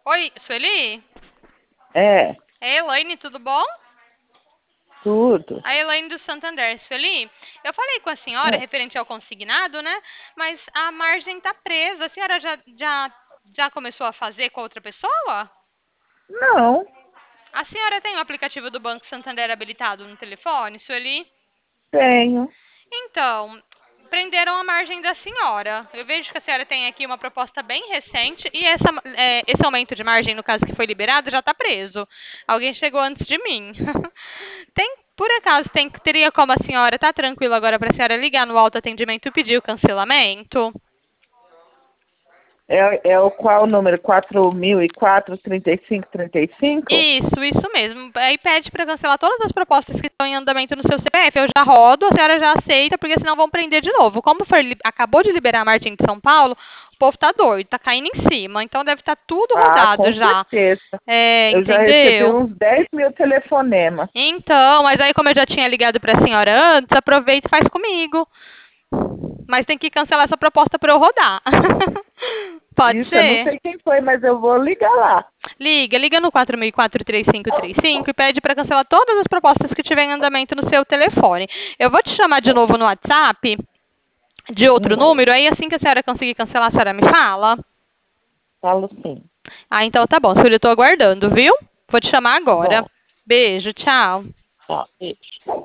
Oi, Sueli? É, É Elaine, tudo bom? tudo. A Elaine do Santander. Sueli, eu falei com a senhora É. referente ao consignado, né? Mas a margem tá presa. A senhora já começou a fazer com outra pessoa? Não, A senhora tem o aplicativo do Banco Santander habilitado no telefone, Sueli? tenho. Então, prenderam a margem da senhora. Eu vejo que a senhora tem aqui uma proposta bem recente e esse aumento de margem, no caso que foi liberado, já está preso. Alguém chegou antes de mim. Por acaso, teria como a senhora, tá tranquila agora para a senhora ligar no autoatendimento e pedir o cancelamento? É o qual número? 4004 3535? Isso mesmo. Aí pede para cancelar todas as propostas que estão em andamento no seu CPF. Eu já rodo, a senhora já aceita, porque senão vão prender de novo. Como acabou de liberar a Martin de São Paulo, o povo tá doido, tá caindo em cima. Então deve estar tudo Ah, rodado com já. certeza. É, Eu já recebi entendeu? uns 10.000 telefonemas. Então, mas aí como eu já tinha ligado para a senhora antes, aproveita e faz comigo. Mas tem que cancelar essa proposta para eu rodar. Pode Isso, eu não ser? sei quem foi, mas eu vou ligar lá. Liga no 4004-3535 e pede para cancelar todas as propostas que tiver em andamento no seu telefone. Eu vou te chamar de novo no WhatsApp, de outro Hum, número, aí assim que a senhora conseguir cancelar, a senhora me fala. falo sim. Ah, então tá bom, Silvia, eu tô aguardando, viu? Vou te chamar Tá agora. bom. Beijo, tchau. Tchau. Beijo.